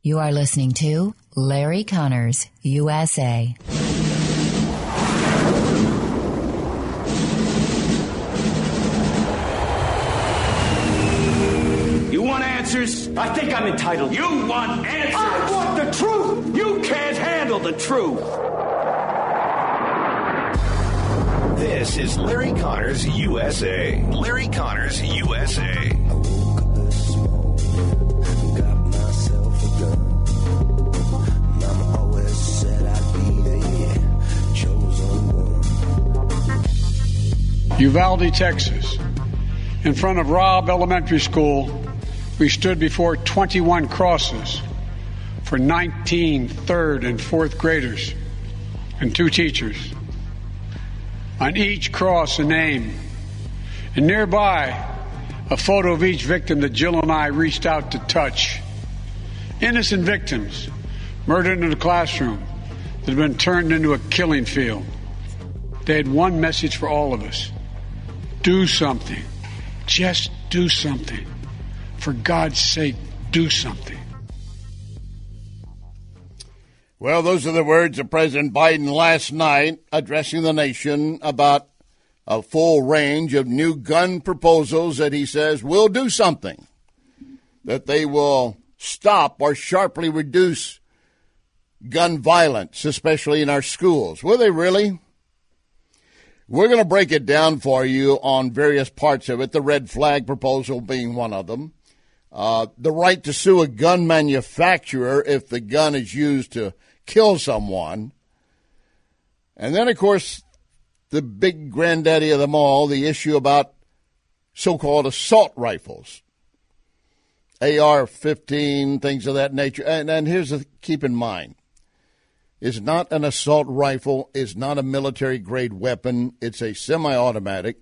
You are listening to Larry Connors, USA. You want answers? I think I'm entitled. You want answers? I want the truth! You can't handle the truth. This is Larry Connors, USA. Larry Connors, USA. Uvalde, Texas. In front of Robb Elementary School, we stood before 21 crosses for 19 third and fourth graders and 2 teachers. On each cross, a name, and nearby, a photo of each victim that Jill and I reached out to touch. Innocent victims murdered in a classroom that had been turned into a killing field. They had one message for all of us. Do something. Just do something. For God's sake, do something. Well, those are the words of President Biden last night addressing the nation about a full range of new gun proposals that he says will do something, that they will stop or sharply reduce gun violence, especially in our schools. Will they really? We're going to break it down for you on various parts of it, the red flag proposal being one of them. The right to sue a gun manufacturer if the gun is used to kill someone. And then, of course, the big granddaddy of them all, the issue about so-called assault rifles, AR-15, things of that nature. And here's the keep in mind. It's not an assault rifle. It's not a military-grade weapon. It's a semi-automatic,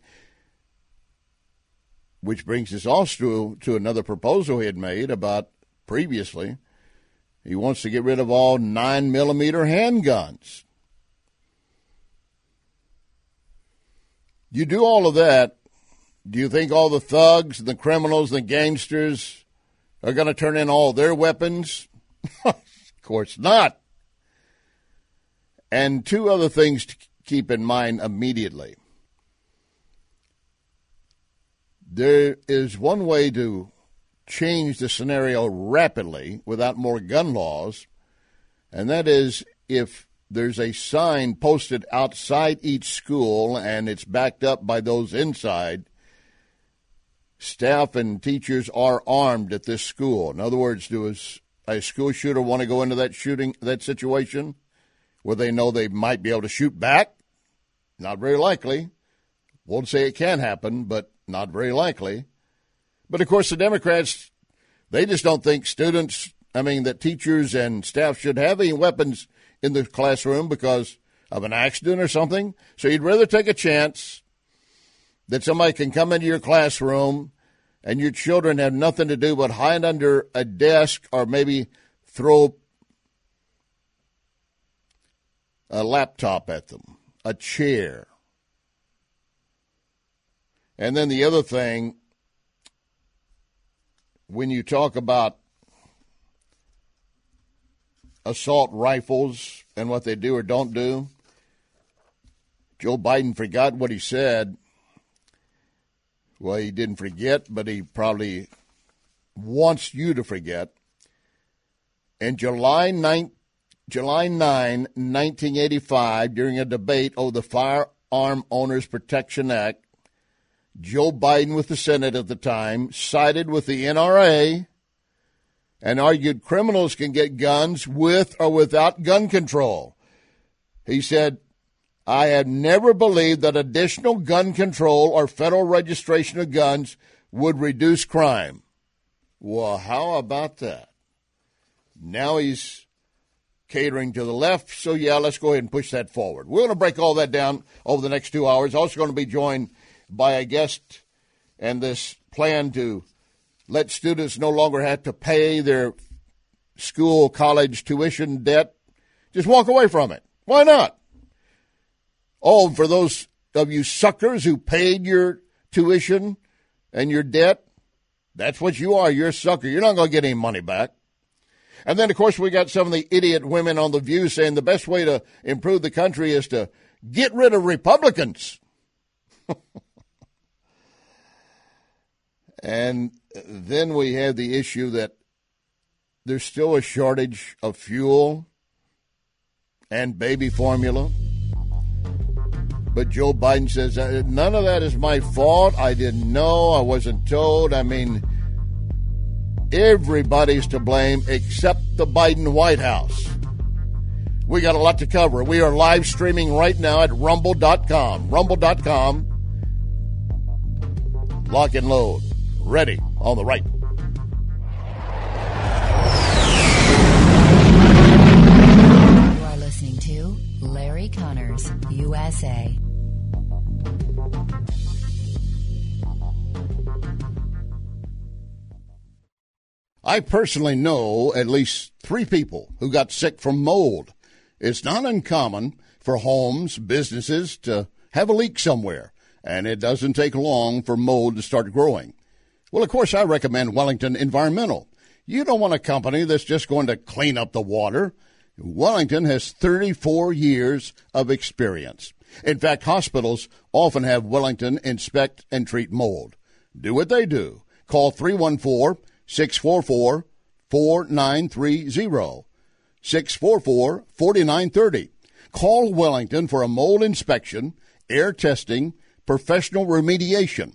which brings us also to another proposal he had made about previously. He wants to get rid of all 9mm handguns. You do all of that, do you think all the thugs, the criminals, the gangsters are going to turn in all their weapons? Of course not. And 2 other things to keep in mind immediately. There is one way to change the scenario rapidly without more gun laws, and that is if there's a sign posted outside each school and it's backed up by those inside, staff and teachers are armed at this school. In other words, does a school shooter want to go into that situation where they know they might be able to shoot back? Not very likely. Won't say it can happen, but not very likely. But, of course, the Democrats, they just don't think that teachers and staff should have any weapons in the classroom because of an accident or something. So you'd rather take a chance that somebody can come into your classroom and your children have nothing to do but hide under a desk or maybe throw a laptop at them, a chair. And then the other thing, when you talk about assault rifles and what they do or don't do, Joe Biden forgot what he said. Well, he didn't forget, but he probably wants you to forget. In July 9, 1985, during a debate over the Firearm Owners Protection Act, Joe Biden, with the Senate at the time, sided with the NRA and argued criminals can get guns with or without gun control. He said, I have never believed that additional gun control or federal registration of guns would reduce crime. Well, how about that? Now he's catering to the left, so yeah, let's go ahead and push that forward. We're going to break all that down over the next 2 hours. Also going to be joined by a guest and this plan to let students no longer have to pay their school, college tuition debt. Just walk away from it. Why not? Oh, for those of you suckers who paid your tuition and your debt, that's what you are. You're a sucker. You're not going to get any money back. And then, of course, we got some of the idiot women on The View saying the best way to improve the country is to get rid of Republicans. And then we have the issue that there's still a shortage of fuel and baby formula. But Joe Biden says, none of that is my fault. I didn't know. I wasn't told. I mean, everybody's to blame except the Biden White House. We got a lot to cover. We are live streaming right now at rumble.com. Rumble.com. Lock and load. Ready on the right. You are listening to Larry Connors, USA. I personally know at least 3 people who got sick from mold. It's not uncommon for homes, businesses to have a leak somewhere, and it doesn't take long for mold to start growing. Well, of course, I recommend Wellington Environmental. You don't want a company that's just going to clean up the water. Wellington has 34 years of experience. In fact, hospitals often have Wellington inspect and treat mold. Do what they do. Call 314-644-4930. 644-4930. Call Wellington for a mold inspection, air testing, professional remediation.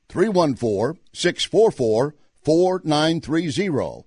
314-644-4930.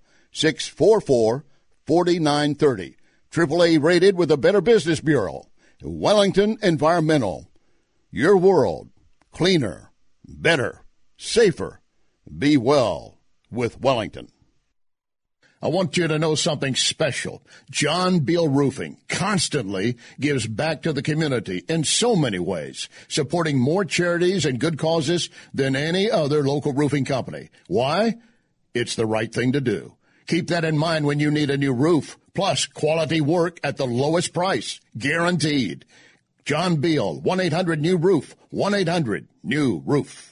644-4930. AAA rated with a Better Business Bureau. Wellington Environmental. Your world. Cleaner. Better. Safer. Be well with Wellington. I want you to know something special. John Beal Roofing constantly gives back to the community in so many ways, supporting more charities and good causes than any other local roofing company. Why? It's the right thing to do. Keep that in mind when you need a new roof, plus quality work at the lowest price, guaranteed. John Beal, 1-800-NEW-ROOF, 1-800-NEW-ROOF.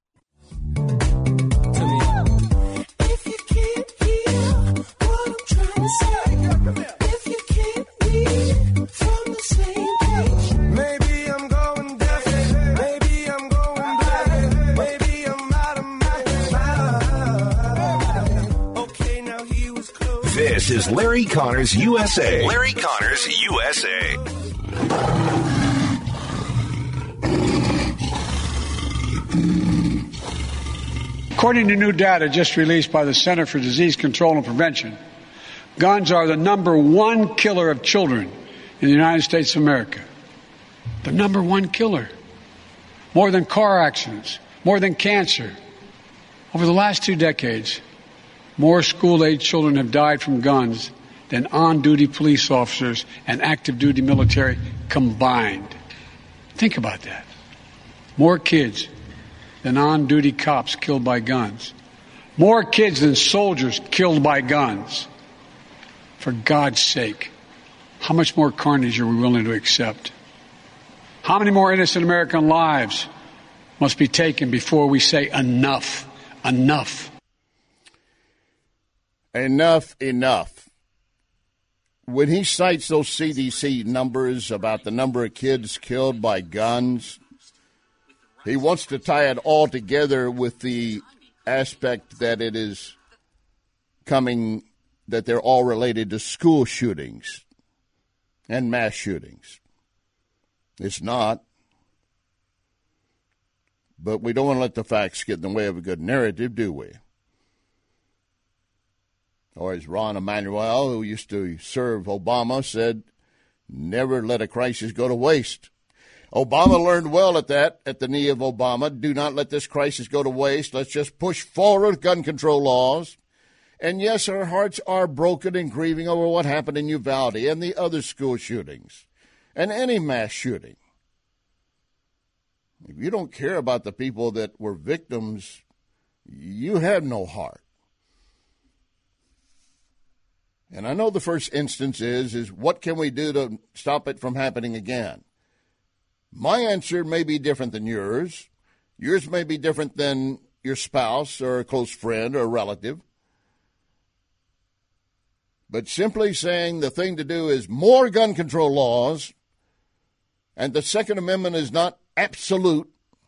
This is Larry Connors USA. Larry Connors USA. According to new data just released by the Center for Disease Control and Prevention, guns are the number 1 killer of children in the United States of America. The number 1 killer. More than car accidents, more than cancer. Over the last 2 decades, more school-age children have died from guns than on-duty police officers and active-duty military combined. Think about that. More kids than on-duty cops killed by guns. More kids than soldiers killed by guns. For God's sake, how much more carnage are we willing to accept? How many more innocent American lives must be taken before we say enough, enough? Enough, enough. When he cites those CDC numbers about the number of kids killed by guns, he wants to tie it all together with the aspect that it is coming, that they're all related to school shootings and mass shootings. It's not. But we don't want to let the facts get in the way of a good narrative, do we? Or as Ron Emanuel, who used to serve Obama, said, never let a crisis go to waste. Obama learned well at the knee of Obama. Do not let this crisis go to waste. Let's just push forward with gun control laws. And yes, our hearts are broken and grieving over what happened in Uvalde and the other school shootings and any mass shooting. If you don't care about the people that were victims, you have no heart. And I know the first instance is what can we do to stop it from happening again? My answer may be different than yours. Yours may be different than your spouse or a close friend or a relative. But simply saying the thing to do is more gun control laws and the Second Amendment is not absolute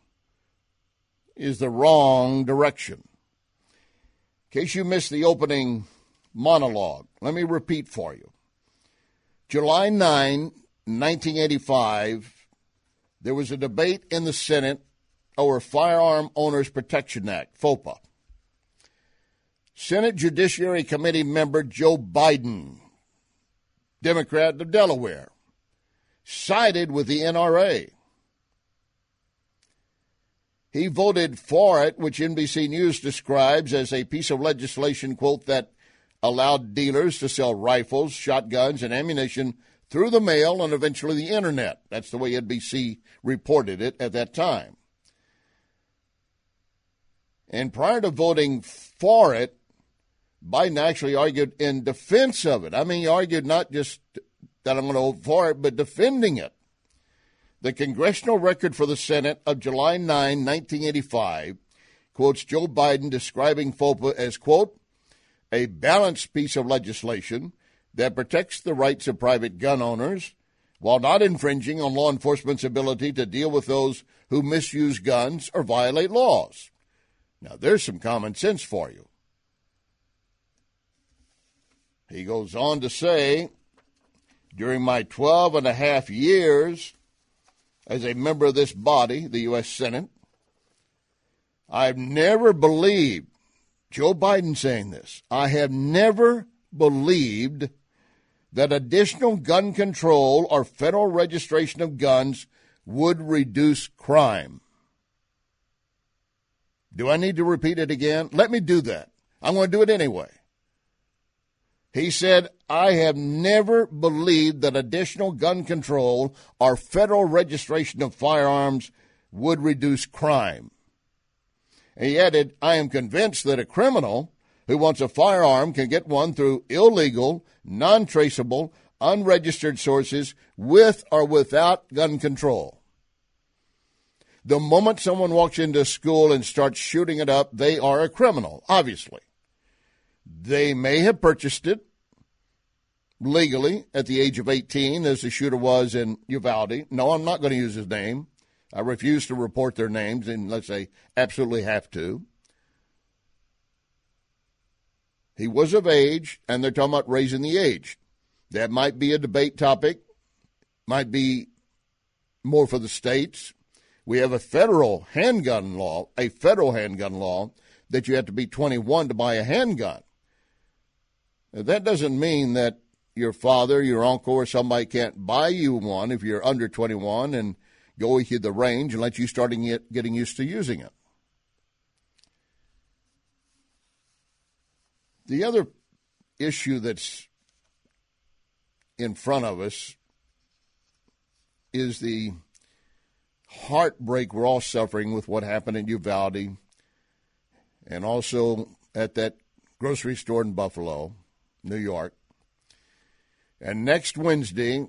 is the wrong direction. In case you missed the opening monologue, let me repeat for you. July 9, 1985, there was a debate in the Senate over Firearm Owners Protection Act, FOPA. Senate Judiciary Committee member Joe Biden, Democrat of Delaware, sided with the NRA. He voted for it, which NBC News describes as a piece of legislation, quote, that allowed dealers to sell rifles, shotguns, and ammunition through the mail and eventually the Internet. That's the way NBC reported it at that time. And prior to voting for it, Biden actually argued in defense of it. I mean, he argued not just that I'm going to vote for it, but defending it. The congressional record for the Senate of July 9, 1985, quotes Joe Biden describing FOPA as, quote, a balanced piece of legislation that protects the rights of private gun owners while not infringing on law enforcement's ability to deal with those who misuse guns or violate laws. Now, there's some common sense for you. He goes on to say, during my 12 and a half years as a member of this body, the U.S. Senate, I've never believed, Joe Biden saying this, I have never believed that additional gun control or federal registration of guns would reduce crime. Do I need to repeat it again? Let me do that. I'm going to do it anyway. He said, I have never believed that additional gun control or federal registration of firearms would reduce crime. And he added, I am convinced that a criminal who wants a firearm can get one through illegal, non-traceable, unregistered sources with or without gun control. The moment someone walks into a school and starts shooting it up, they are a criminal, obviously. They may have purchased it legally at the age of 18, as the shooter was in Uvalde. No, I'm not going to use his name. I refuse to report their names unless they absolutely have to. He was of age, and they're talking about raising the age. That might be a debate topic, might be more for the states. We have a federal handgun law that you have to be 21 to buy a handgun. Now, that doesn't mean that your father, your uncle, or somebody can't buy you one if you're under 21 and go with you to the range and let you start getting used to using it. The other issue that's in front of us is the heartbreak we're all suffering with what happened in Uvalde and also at that grocery store in Buffalo, New York. And next Wednesday,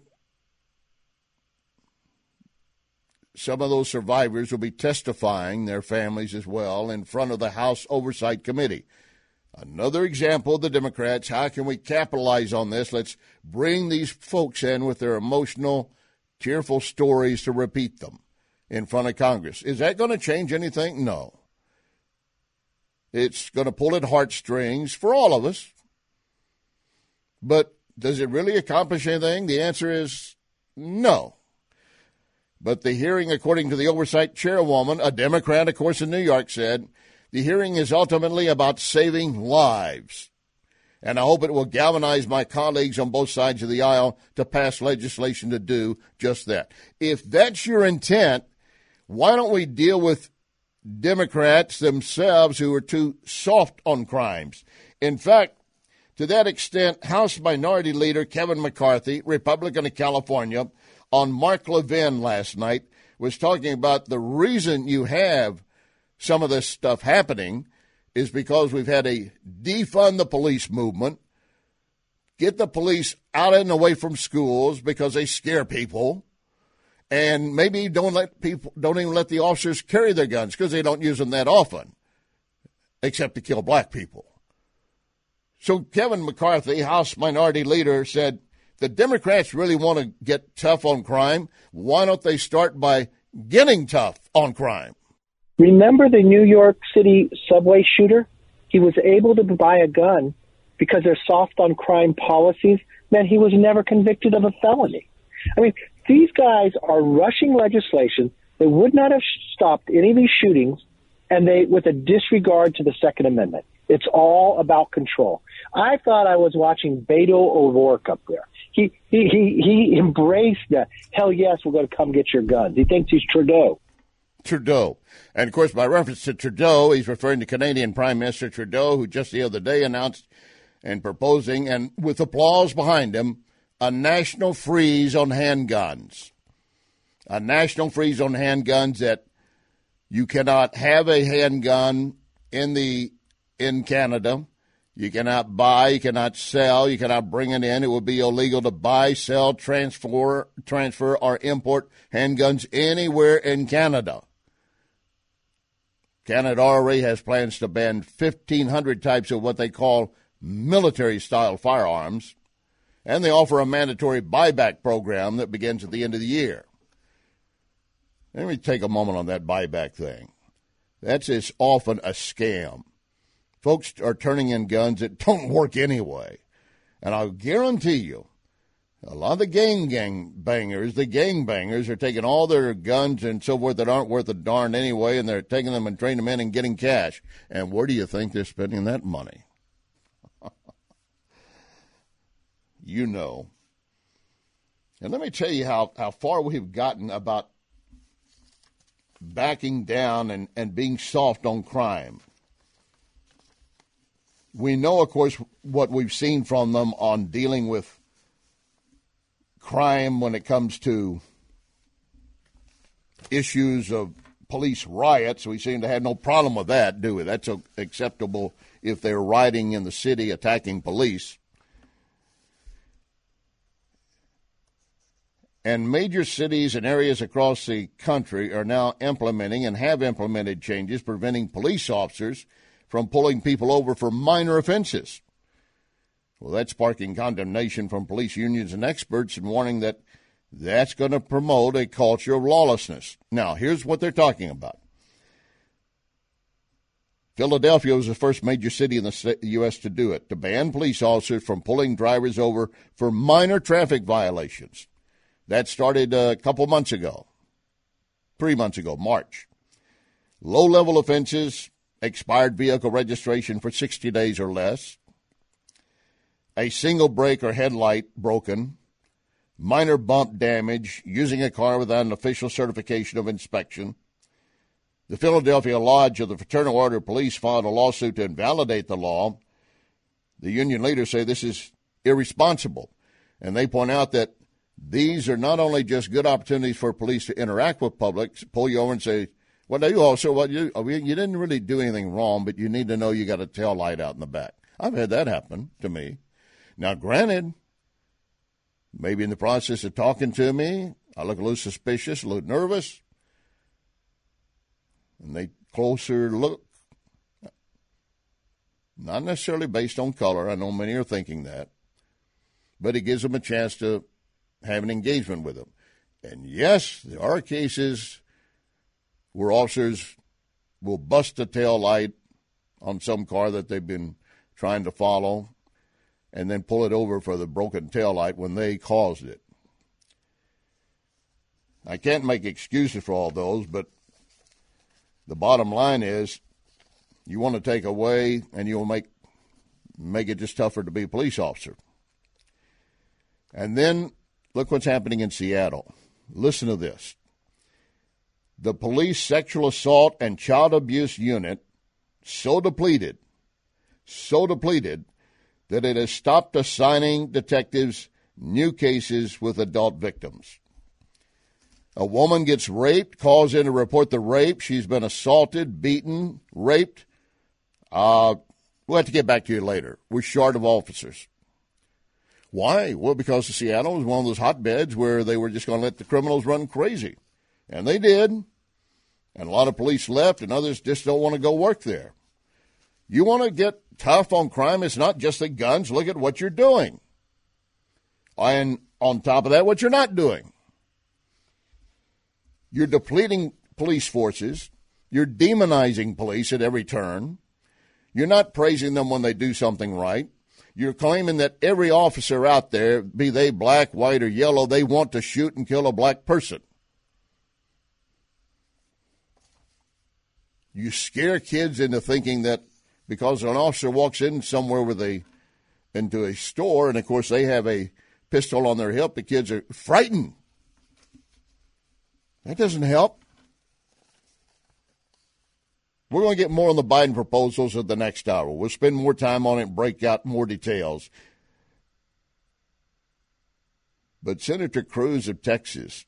some of those survivors will be testifying, their families as well, in front of the House Oversight Committee. Another example of the Democrats, how can we capitalize on this? Let's bring these folks in with their emotional, tearful stories to repeat them in front of Congress. Is that going to change anything? No. It's going to pull at heartstrings for all of us. But does it really accomplish anything? The answer is no. But the hearing, according to the oversight chairwoman, a Democrat, of course, in New York, said, the hearing is ultimately about saving lives. And I hope it will galvanize my colleagues on both sides of the aisle to pass legislation to do just that. If that's your intent, why don't we deal with Democrats themselves who are too soft on crimes? In fact, to that extent, House Minority Leader Kevin McCarthy, Republican of California, on Mark Levin last night, was talking about the reason you have some of this stuff happening is because we've had a defund the police movement, get the police out and away from schools because they scare people, and maybe don't even let the officers carry their guns because they don't use them that often, except to kill black people. So Kevin McCarthy, House Minority Leader, said the Democrats really want to get tough on crime. Why don't they start by getting tough on crime? Remember the New York City subway shooter? He was able to buy a gun because their soft on crime policies meant he was never convicted of a felony. I mean, these guys are rushing legislation that would not have stopped any of these shootings, and they, with a disregard to the Second Amendment. It's all about control. I thought I was watching Beto O'Rourke up there. He embraced the, hell yes, we're going to come get your guns. He thinks he's Trudeau. Trudeau. And, of course, by reference to Trudeau, he's referring to Canadian Prime Minister Trudeau, who just the other day announced and proposing, and with applause behind him, a national freeze on handguns. A national freeze on handguns that you cannot have a handgun in Canada. You cannot buy, you cannot sell, you cannot bring it in. It would be illegal to buy, sell, transfer, or import handguns anywhere in Canada. Canada already has plans to ban 1,500 types of what they call military-style firearms, and they offer a mandatory buyback program that begins at the end of the year. Let me take a moment on that buyback thing. That's as often a scam. Folks are turning in guns that don't work anyway. And I'll guarantee you, a lot of the gangbangers are taking all their guns and so forth that aren't worth a darn anyway, and they're taking them and trading them in and getting cash. And where do you think they're spending that money? You know. And let me tell you how far we've gotten about backing down and being soft on crime. We know, of course, what we've seen from them on dealing with crime when it comes to issues of police riots. We seem to have no problem with that, do we? That's acceptable if they're rioting in the city, attacking police. And major cities and areas across the country are now implementing and have implemented changes preventing police officers from pulling people over for minor offenses. Well, that's sparking condemnation from police unions and experts and warning that that's going to promote a culture of lawlessness. Now, here's what they're talking about. Philadelphia was the first major city in the U.S. to do it, to ban police officers from pulling drivers over for minor traffic violations. That started a couple months ago, 3 months ago, March. Low-level offenses, expired vehicle registration for 60 days or less, a single brake or headlight broken, minor bump damage, using a car without an official certification of inspection. The Philadelphia Lodge of the Fraternal Order of Police filed a lawsuit to invalidate the law. The union leaders say this is irresponsible, and they point out that these are not only just good opportunities for police to interact with public, pull you over and say, well, you also, you didn't really do anything wrong, but you need to know you got a tail light out in the back. I've had that happen to me. Now, granted, maybe in the process of talking to me, I look a little suspicious, a little nervous, and they closer look. Not necessarily based on color. I know many are thinking that. But it gives them a chance to have an engagement with them. And yes, there are cases where officers will bust a tail light on some car that they've been trying to follow and then pull it over for the broken tail light when they caused it. I can't make excuses for all those, but the bottom line is you want to take away and you'll make it just tougher to be a police officer. And then look what's happening in Seattle. Listen to this. The police sexual assault and child abuse unit so depleted that it has stopped assigning detectives new cases with adult victims. A woman gets raped, calls in to report the rape. She's been assaulted, beaten, raped. We'll have to get back to you later. We're short of officers. Why? Well, because Seattle was one of those hotbeds where they were just going to let the criminals run crazy. And they did. And a lot of police left, and others just don't want to go work there. You want to get tough on crime? It's not just the guns. Look at what you're doing. And on top of that, what you're not doing. You're depleting police forces. You're demonizing police at every turn. You're not praising them when they do something right. You're claiming that every officer out there, be they black, white, or yellow, they want to shoot and kill a black person. You scare kids into thinking that because an officer walks in somewhere into a store, and of course they have a pistol on their hip, the kids are frightened. That doesn't help. We're going to get more on the Biden proposals at the next hour. We'll spend more time on it and break out more details. But Senator Cruz of Texas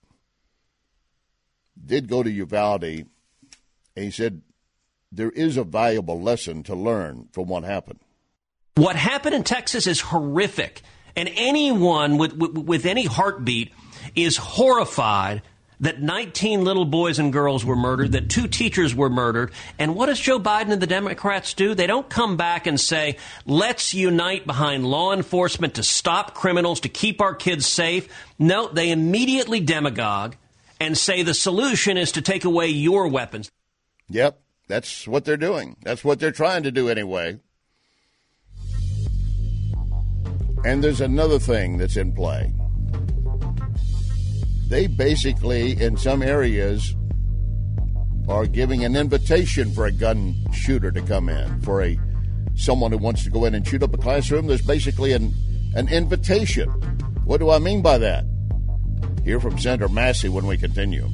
did go to Uvalde, and he said there is a valuable lesson to learn from what happened. What happened in Texas is horrific, and anyone with any heartbeat is horrified that 19 little boys and girls were murdered, that 2 teachers were murdered. And what does Joe Biden and the Democrats do? They don't come back and say, let's unite behind law enforcement to stop criminals, to keep our kids safe. No, they immediately demagogue and say the solution is to take away your weapons. Yep, that's what they're doing. That's what they're trying to do anyway. And there's another thing that's in play. They basically, in some areas, are giving an invitation for a gun shooter to come in. For someone who wants to go in and shoot up a classroom, there's basically an invitation. What do I mean by that? Hear from Senator Massey when we continue.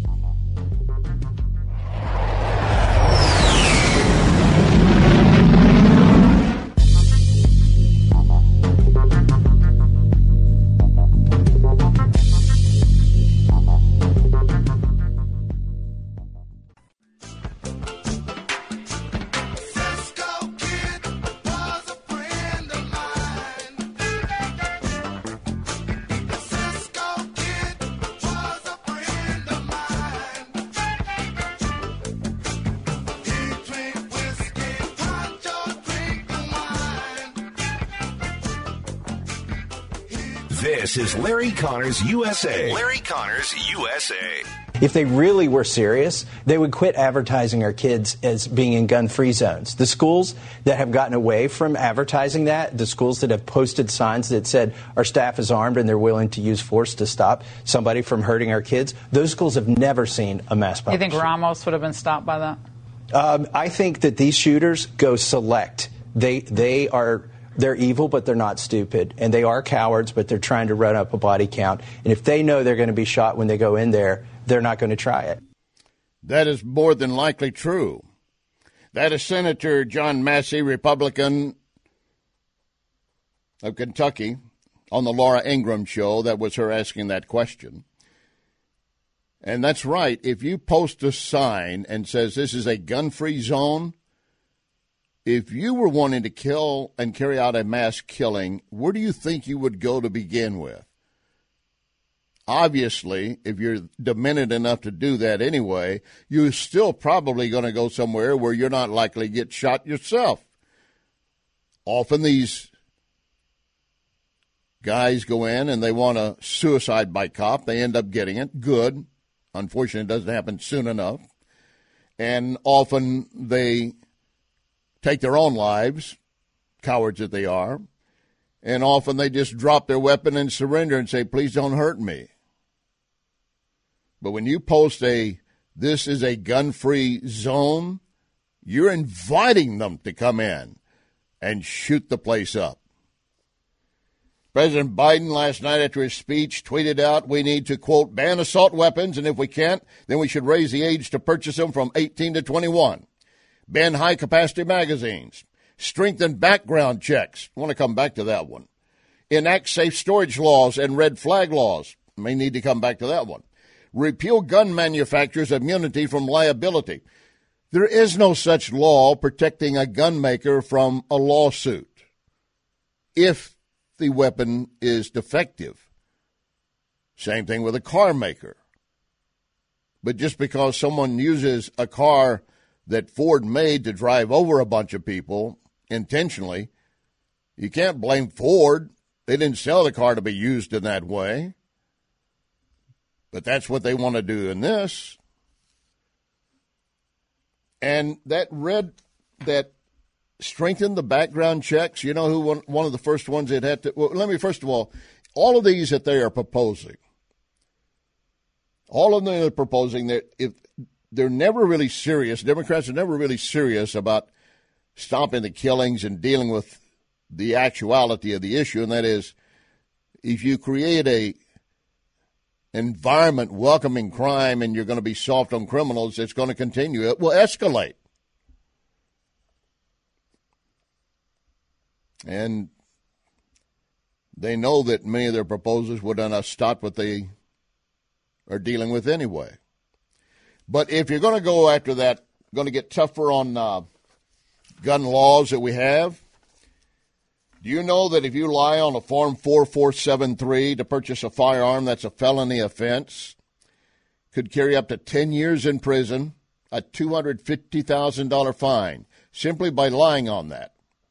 This is Larry Connors USA. Larry Connors USA. If they really were serious, they would quit advertising our kids as being in gun-free zones. The schools that have gotten away from advertising that, the schools that have posted signs that said our staff is armed and they're willing to use force to stop somebody from hurting our kids, those schools have never seen a mass public You think Ramos would have been stopped by that? I think that these shooters go select. They're evil, but they're not stupid. And they are cowards, but they're trying to run up a body count. And if they know they're going to be shot when they go in there, they're not going to try it. That is more than likely true. That is Senator John Massey, Republican of Kentucky, on the Laura Ingraham show. That was her asking that question. And that's right. If you post a sign and says this is a gun-free zone, if you were wanting to kill and carry out a mass killing, where do you think you would go to begin with? Obviously, if you're demented enough to do that anyway, you're still probably going to go somewhere where you're not likely to get shot yourself. Often these guys go in and they want a suicide by cop. They end up getting it. Good. Unfortunately, it doesn't happen soon enough. And often they take their own lives, cowards that they are, and often they just drop their weapon and surrender and say, please don't hurt me. But when you post this is a gun-free zone, you're inviting them to come in and shoot the place up. President Biden last night after his speech tweeted out, we need to, quote, ban assault weapons, and if we can't, then we should raise the age to purchase them from 18 to 21. Ban high-capacity magazines. Strengthen background checks. I want to come back to that one. Enact safe storage laws and red flag laws. May need to come back to that one. Repeal gun manufacturers' immunity from liability. There is no such law protecting a gun maker from a lawsuit if the weapon is defective. Same thing with a car maker. But just because someone uses a car that Ford made to drive over a bunch of people intentionally. You can't blame Ford. They didn't sell the car to be used in that way. But that's what they want to do in this. And that strengthened the background checks. You know who one of the first ones that had to? Well, let me first of all these that they are proposing, all of them are proposing that if they're never really serious, Democrats are never really serious about stopping the killings and dealing with the actuality of the issue, and that is, if you create a environment welcoming crime and you're going to be soft on criminals, it's going to continue. It will escalate. And they know that many of their proposals would not stop what they are dealing with anyway. But if you're going to go after that, going to get tougher on gun laws that we have, do you know that if you lie on a Form 4473 to purchase a firearm, that's a felony offense, could carry up to 10 years in prison, a $250,000 fine, simply by lying on that.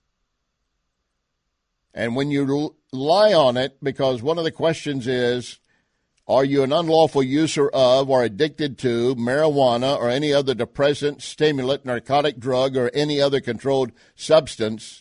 And when you lie on it, because one of the questions is, are you an unlawful user of or addicted to marijuana or any other depressant, stimulant, narcotic drug, or any other controlled substance?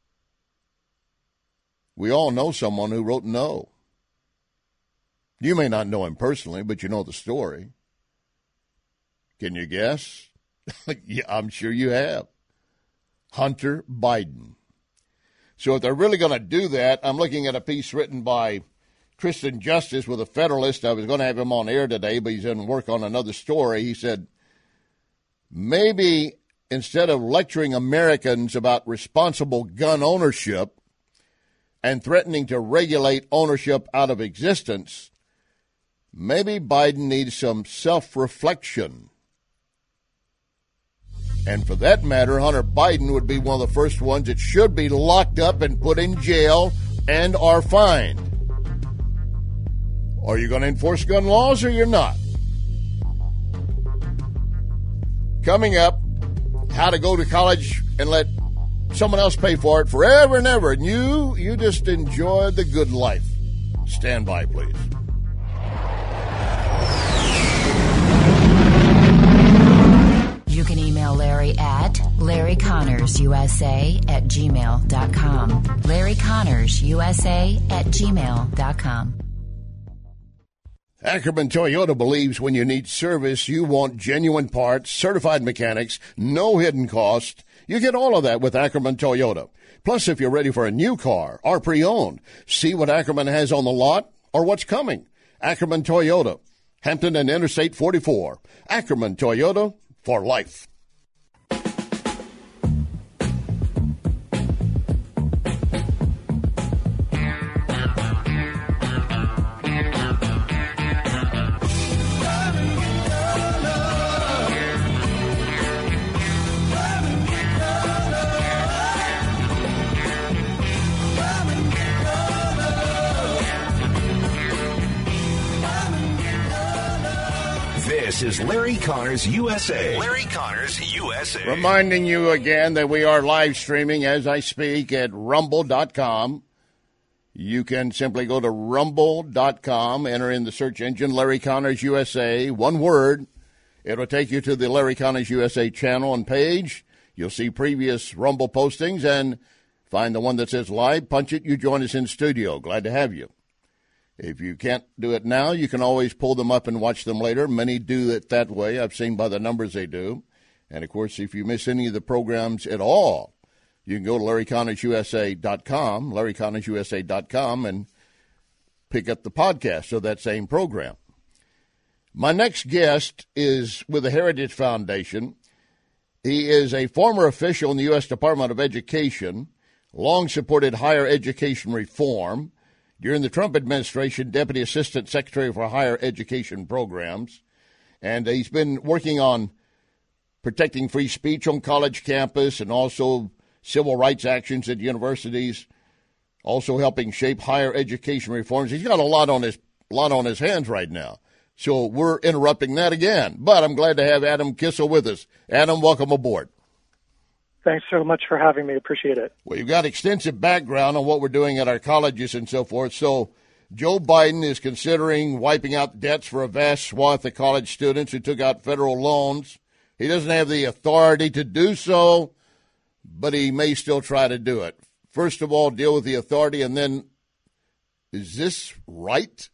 We all know someone who wrote no. You may not know him personally, but you know the story. Can you guess? Yeah, I'm sure you have. Hunter Biden. So if they're really going to do that, I'm looking at a piece written by Tristan Justice with a Federalist. I was going to have him on air today, but he's in work on another story. He said, maybe instead of lecturing Americans about responsible gun ownership and threatening to regulate ownership out of existence, maybe Biden needs some self-reflection. And for that matter, Hunter Biden would be one of the first ones that should be locked up and put in jail and are fined. Are you going to enforce gun laws or you're not? Coming up, how to go to college and let someone else pay for it forever and ever, and you just enjoy the good life. Stand by, please. You can email Larry at LarryConnorsUSA@gmail.com. LarryConnorsUSA@gmail.com. Ackerman Toyota believes when you need service, you want genuine parts, certified mechanics, no hidden cost. You get all of that with Ackerman Toyota. Plus, if you're ready for a new car or pre-owned, see what Ackerman has on the lot or what's coming. Ackerman Toyota, Hampton and Interstate 44. Ackerman Toyota, for life. This is Larry Connors USA. Larry Connors USA. Reminding you again that we are live streaming as I speak at rumble.com. You can simply go to rumble.com, enter in the search engine Larry Connors USA, one word. It'll take you to the Larry Connors USA channel and page. You'll see previous Rumble postings and find the one that says live. Punch it. You join us in studio. Glad to have you. If you can't do it now, you can always pull them up and watch them later. Many do it that way. I've seen by the numbers they do. And, of course, if you miss any of the programs at all, you can go to LarryConnorsUSA.com, LarryConnorsUSA.com, and pick up the podcast of that same program. My next guest is with the Heritage Foundation. He is a former official in the U.S. Department of Education, long supported higher education reform. During the Trump administration, Deputy Assistant Secretary for Higher Education Programs. And he's been working on protecting free speech on college campus and also civil rights actions at universities, also helping shape higher education reforms. He's got a lot on his hands right now. So we're interrupting that again. But I'm glad to have Adam Kissel with us. Adam, welcome aboard. Thanks so much for having me. Appreciate it. Well, you've got extensive background on what we're doing at our colleges and so forth. So Joe Biden is considering wiping out debts for a vast swath of college students who took out federal loans. He doesn't have the authority to do so, but he may still try to do it. First of all, deal with the authority, and then, is this right?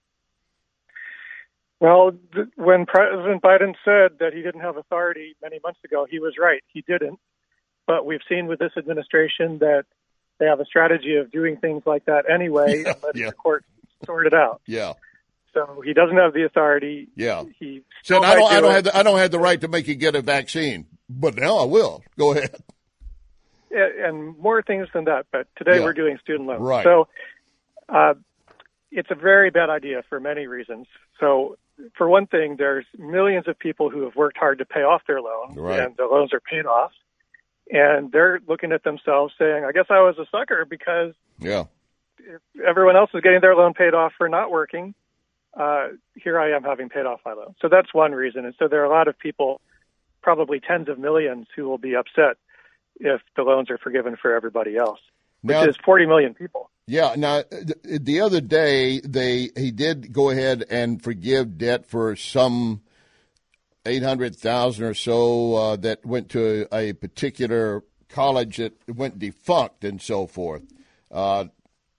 Well, when President Biden said that he didn't have authority many months ago, he was right. He didn't. But we've seen with this administration that they have a strategy of doing things like that anyway, and letting the court sort it out. Yeah. So he doesn't have the authority. Yeah. He said, I don't have the right to make you get a vaccine, but now I will. Go ahead. And more things than that. But today we're doing student loans. Right. So it's a very bad idea for many reasons. So for one thing, there's millions of people who have worked hard to pay off their loans, and the loans are paid off. And they're looking at themselves saying, I guess I was a sucker because if everyone else is getting their loan paid off for not working, here I am having paid off my loan. So that's one reason. And so there are a lot of people, probably tens of millions, who will be upset if the loans are forgiven for everybody else, which is 40 million people. Yeah. Now, the other day, he did go ahead and forgive debt for some 800,000 or so that went to a particular college that went defunct and so forth. That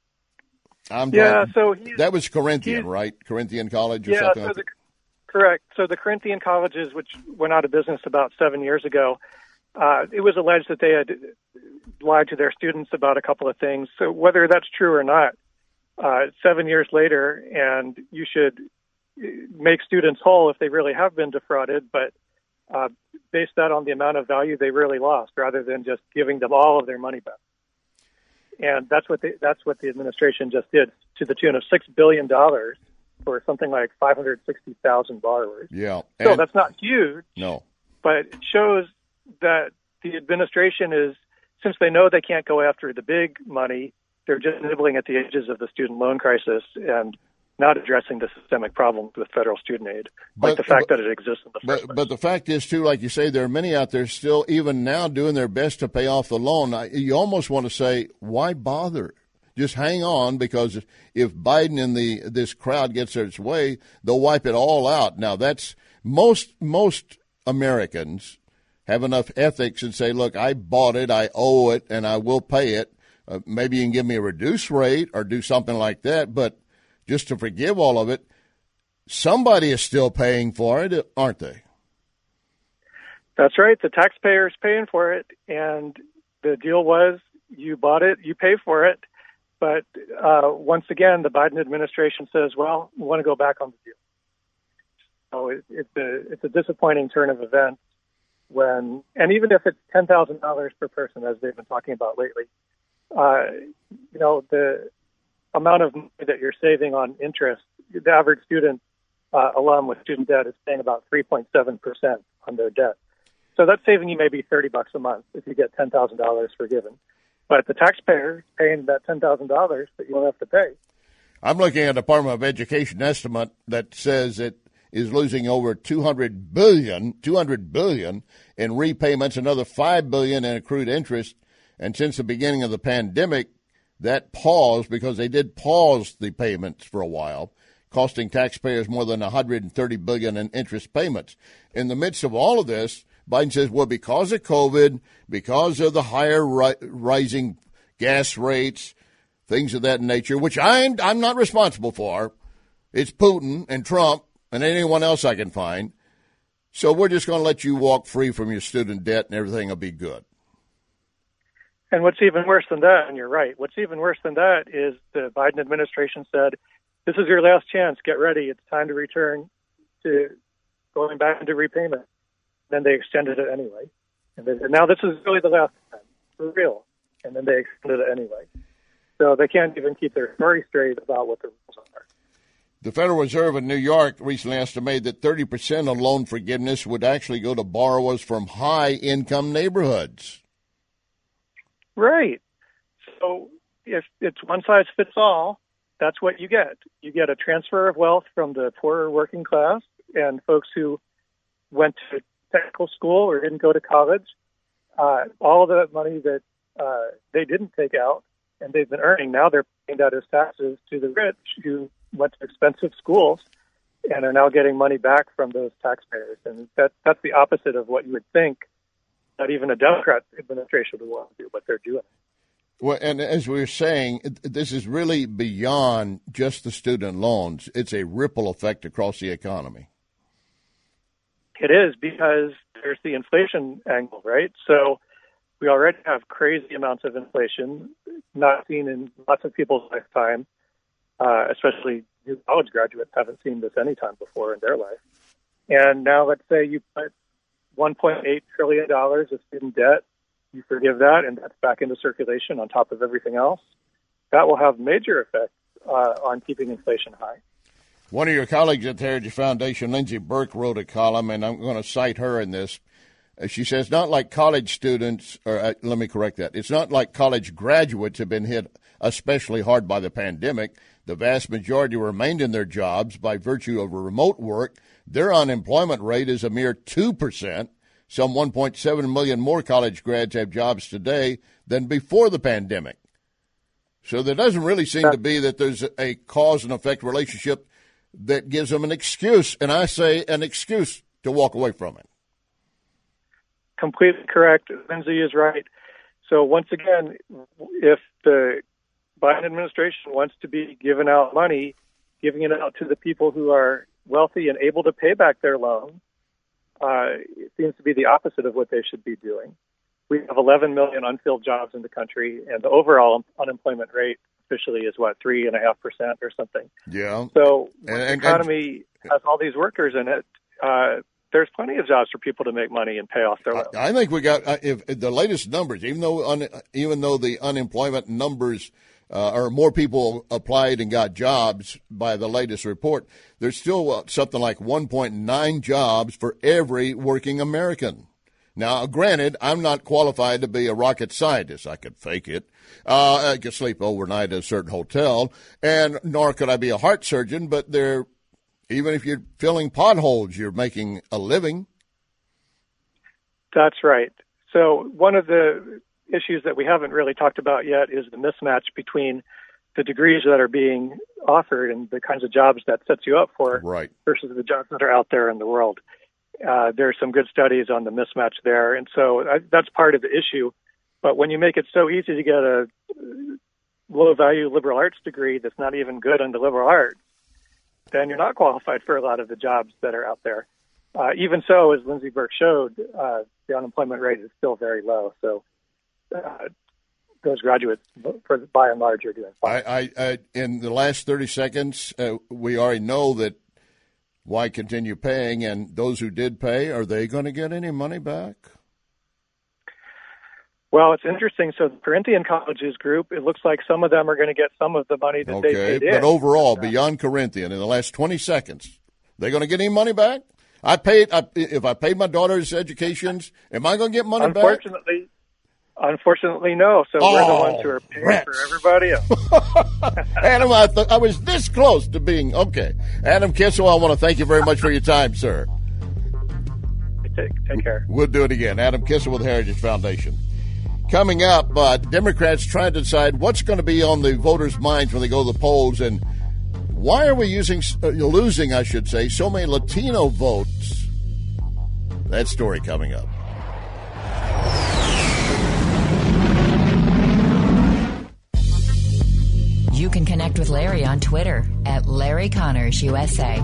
was Corinthian, right? Corinthian College or something like that? Correct. So the Corinthian colleges, which went out of business about 7 years ago, it was alleged that they had lied to their students about a couple of things. So whether that's true or not, 7 years later, and you should make students whole if they really have been defrauded, but base that on the amount of value they really lost rather than just giving them all of their money back. And that's what the administration just did, to the tune of $6 billion for something like 560,000 borrowers. Yeah. So that's not huge. No. But it shows that the administration is, since they know they can't go after the big money, they're just nibbling at the edges of the student loan crisis and not addressing the systemic problem with federal student aid, like the fact that it exists in the first place. But the fact is, too, like you say, there are many out there still, even now, doing their best to pay off the loan. You almost want to say, why bother? Just hang on, because if Biden and this crowd gets its way, they'll wipe it all out. Now, that's most Americans have enough ethics and say, look, I bought it, I owe it, and I will pay it. Maybe you can give me a reduced rate or do something like that, but just to forgive all of it, somebody is still paying for it, aren't they? That's right. The taxpayer is paying for it, and the deal was you bought it, you pay for it. But once again, the Biden administration says, well, we want to go back on the deal. So it's a disappointing turn of events when, and even if it's $10,000 per person, as they've been talking about lately, the amount of money that you're saving on interest, the average student alum with student debt is paying about 3.7% on their debt. So that's saving you maybe $30 a month if you get $10,000 forgiven. But the taxpayer is paying that $10,000 that you don't have to pay. I'm looking at a Department of Education estimate that says it is losing over $200 billion in repayments, another $5 billion in accrued interest. And since the beginning of the pandemic, that paused because they did pause the payments for a while, costing taxpayers more than $130 billion in interest payments. In the midst of all of this, Biden says, well, because of COVID, because of the higher rising gas rates, things of that nature, which I'm not responsible for. It's Putin and Trump and anyone else I can find. So we're just going to let you walk free from your student debt and everything will be good. And what's even worse than that, and you're right, what's even worse than that is the Biden administration said, this is your last chance, get ready, it's time to return to going back into repayment. Then they extended it anyway. And they said, now this is really the last time, for real. And then they extended it anyway. So they can't even keep their story straight about what the rules are. The Federal Reserve in New York recently estimated that 30% of loan forgiveness would actually go to borrowers from high-income neighborhoods. Right. So if it's one size fits all, that's what you get. You get a transfer of wealth from the poorer working class and folks who went to technical school or didn't go to college all of the money that they didn't take out and they've been earning, now they're paying that as taxes to the rich who went to expensive schools and are now getting money back from those taxpayers. And that's the opposite of what you would think that even a Democrat administration would want to do, but they're doing it. Well, and as we were saying, this is really beyond just the student loans. It's a ripple effect across the economy. It is, because there's the inflation angle, right? So we already have crazy amounts of inflation, not seen in lots of people's lifetime, especially new college graduates haven't seen this any time before in their life. And now let's say you put $1.8 trillion of student debt, you forgive that, and that's back into circulation on top of everything else. That will have major effects on keeping inflation high. One of your colleagues at the Heritage Foundation, Lindsay Burke, wrote a column, and I'm going to cite her in this. She says, not like college students, or let me correct that. It's not like college graduates have been hit especially hard by the pandemic. The vast majority remained in their jobs by virtue of remote work. Their unemployment rate is a mere 2%. Some 1.7 million more college grads have jobs today than before the pandemic. So there doesn't really seem to be that there's a cause and effect relationship that gives them an excuse, and I say an excuse to walk away from it. Completely correct. Lindsay is right. So once again, if the Biden administration wants to be giving out money, giving it out to the people who are wealthy and able to pay back their loan, it seems to be the opposite of what they should be doing. We have 11 million unfilled jobs in the country, and the overall unemployment rate officially is, 3.5% or something. Yeah. So when the economy has all these workers in it, there's plenty of jobs for people to make money and pay off their loans. I think we got if the latest numbers, even though the unemployment numbers or more people applied and got jobs by the latest report, there's still something like 1.9 jobs for every working American. Now, granted, I'm not qualified to be a rocket scientist. I could fake it. I could sleep overnight at a certain hotel, and nor could I be a heart surgeon, but even if you're filling potholes, you're making a living. That's right. So one of the issues that we haven't really talked about yet is the mismatch between the degrees that are being offered and the kinds of jobs that sets you up for versus the jobs that are out there in the world. There are some good studies on the mismatch there, and so that's part of the issue. But when you make it so easy to get a low-value liberal arts degree that's not even good in the liberal arts, then you're not qualified for a lot of the jobs that are out there. Even so, as Lindsay Burke showed, the unemployment rate is still very low. So those graduates, by and large, are doing fine. In the last 30 seconds, we already know that why continue paying, and those who did pay, are they going to get any money back? Well, it's interesting. So the Corinthian Colleges group, it looks like some of them are going to get some of the money that they paid in. But overall, beyond Corinthian, in the last 20 seconds, they going to get any money back? If I paid my daughter's educations, am I going to get money back? Unfortunately, no. So we're the ones who are paying for everybody else. Adam, I was this close to being okay. Adam Kissel, I want to thank you very much for your time, sir. Take care. We'll do it again. Adam Kissel with Heritage Foundation. Coming up, Democrats trying to decide what's going to be on the voters' minds when they go to the polls, and why are we losing, so many Latino votes? That story coming up. You can connect with Larry on Twitter at Larry Connors USA.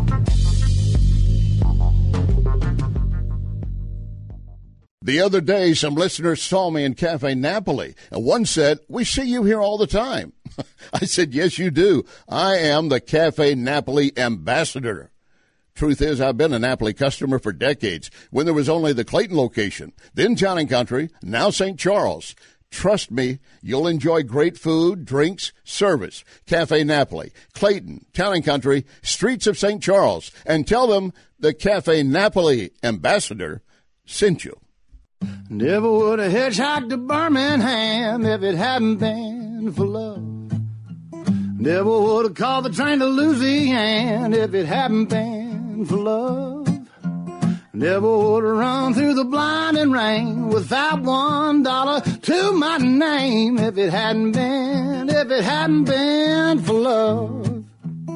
The other day, some listeners saw me in Cafe Napoli, and one said, "We see you here all the time." I said, "Yes, you do. I am the Cafe Napoli ambassador." Truth is, I've been a Napoli customer for decades, when there was only the Clayton location, then Town & Country, now St. Charles. Trust me, you'll enjoy great food, drinks, service. Cafe Napoli, Clayton, Town & Country, streets of St. Charles, and tell them the Cafe Napoli ambassador sent you. Never would have hitchhiked to Birmingham if it hadn't been for love. Never would have called the train to Louisiana if it hadn't been for love. Never would have run through the blinding rain without $1 to my name if it hadn't been for love.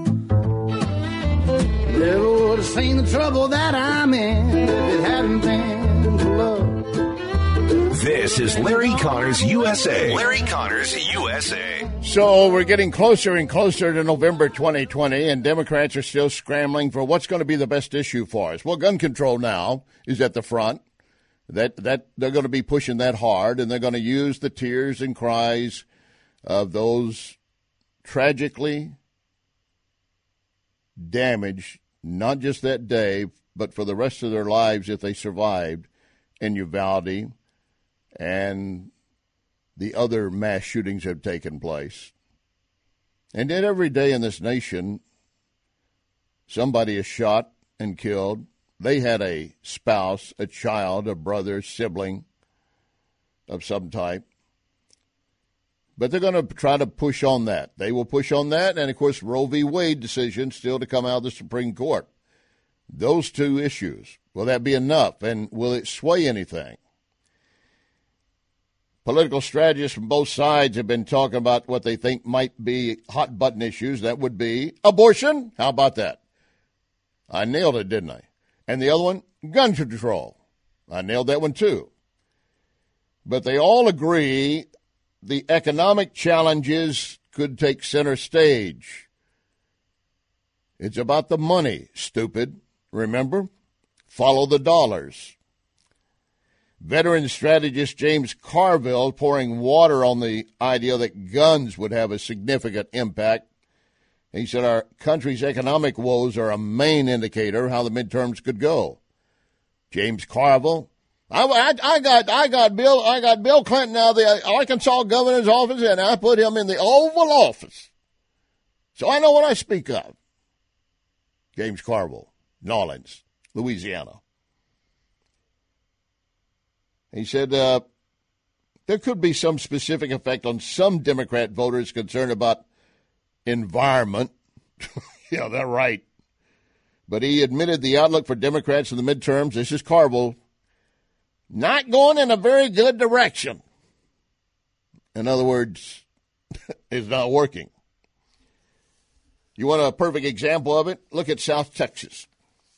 Never would have seen the trouble that I'm in if it hadn't been for love. This is Larry Connors USA. Larry Connors USA. So we're getting closer and closer to November 2020, and Democrats are still scrambling for what's going to be the best issue for us. Well, gun control now is at the front. That they're going to be pushing that hard, and they're going to use the tears and cries of those tragically damaged, not just that day, but for the rest of their lives if they survived in Uvalde and the other mass shootings have taken place. And then every day in this nation, somebody is shot and killed. They had a spouse, a child, a brother, sibling of some type. But they're going to try to push on that. They will push on that, and, of course, Roe v. Wade decision still to come out of the Supreme Court. Those two issues, will that be enough, and will it sway anything? Political strategists from both sides have been talking about what they think might be hot-button issues. That would be abortion. How about that? I nailed it, didn't I? And the other one, gun control. I nailed that one, too. But they all agree the economic challenges could take center stage. It's about the money, stupid. Remember? Follow the dollars. Veteran strategist James Carville pouring water on the idea that guns would have a significant impact. He said our country's economic woes are a main indicator of how the midterms could go. James Carville, I got Bill Clinton out of the Arkansas governor's office, and I put him in the Oval Office, so I know what I speak of. James Carville, Nolens, Louisiana. He said there could be some specific effect on some Democrat voters concerned about environment. Yeah, that's right. But he admitted the outlook for Democrats in the midterms, this is Carville, not going in a very good direction. In other words, it's not working. You want a perfect example of it? Look at South Texas.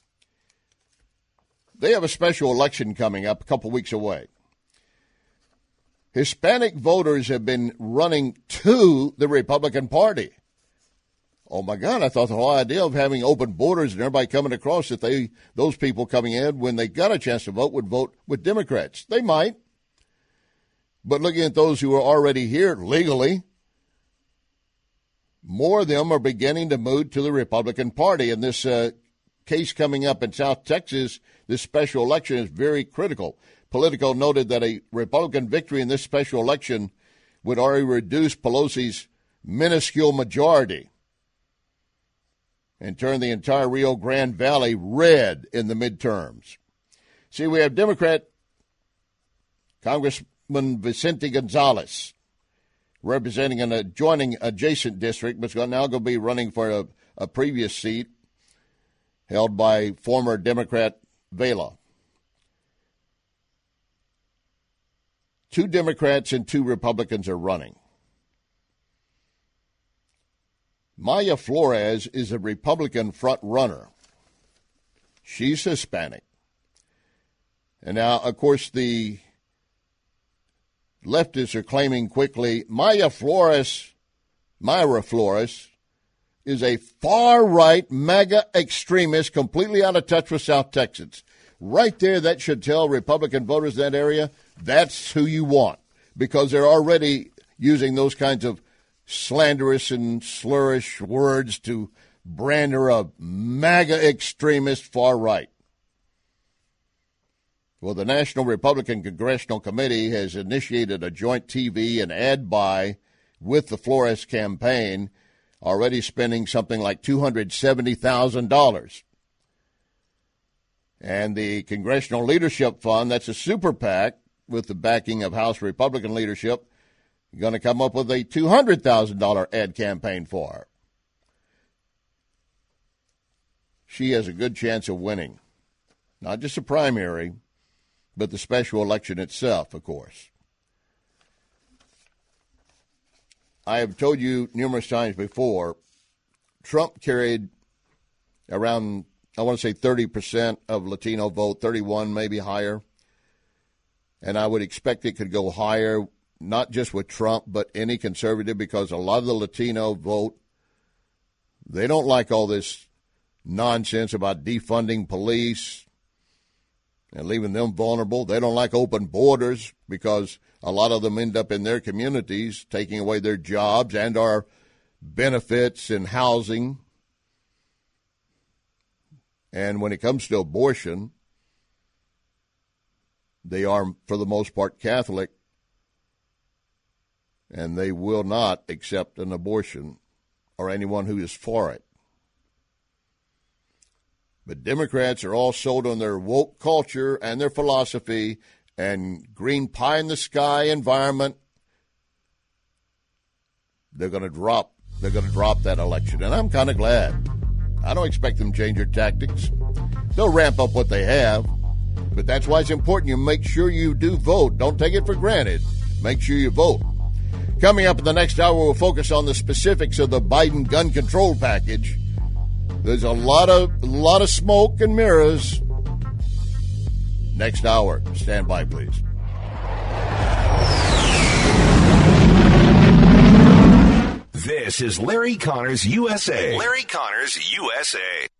They have a special election coming up a couple weeks away. Hispanic voters have been running to the Republican Party. Oh, my God, I thought the whole idea of having open borders and everybody coming across, that those people coming in, when they got a chance to vote, would vote with Democrats. They might. But looking at those who are already here legally, more of them are beginning to move to the Republican Party. And this case coming up in South Texas, this special election is very critical. Politico noted that a Republican victory in this special election would already reduce Pelosi's minuscule majority and turn the entire Rio Grande Valley red in the midterms. See, we have Democrat Congressman Vicente Gonzalez representing an adjoining adjacent district, but now going to be running for a previous seat held by former Democrat Vela. 2 Democrats and 2 Republicans are running. Maya Flores is a Republican front runner. She's Hispanic. And now, of course, the leftists are claiming quickly Myra Flores is a far-right MAGA extremist completely out of touch with South Texans. Right there, that should tell Republican voters in that area that's who you want, because they're already using those kinds of slanderous and slurish words to brand her a MAGA extremist far-right. Well, the National Republican Congressional Committee has initiated a joint TV and ad buy with the Flores campaign, already spending something like $270,000. And the Congressional Leadership Fund, that's a super PAC with the backing of House Republican leadership, going to come up with a $200,000 ad campaign for her. She has a good chance of winning. Not just a primary, but the special election itself, of course. I have told you numerous times before, Trump carried around, I want to say 30% of Latino vote, 31 maybe higher. And I would expect it could go higher, not just with Trump, but any conservative, because a lot of the Latino vote, they don't like all this nonsense about defunding police and leaving them vulnerable. They don't like open borders because a lot of them end up in their communities taking away their jobs and our benefits and housing. And when it comes to abortion, they are, for the most part, Catholic, and they will not accept an abortion or anyone who is for it. But Democrats are all sold on their woke culture and their philosophy and green pie-in-the-sky environment. They're going to drop that election, and I'm kind of glad. I don't expect them to change their tactics. They'll ramp up what they have, but that's why it's important you make sure you do vote. Don't take it for granted. Make sure you vote. Coming up in the next hour, we'll focus on the specifics of the Biden gun control package. There's a lot of smoke and mirrors. Next hour. Stand by, please. This is Larry Connors USA. Larry Connors USA.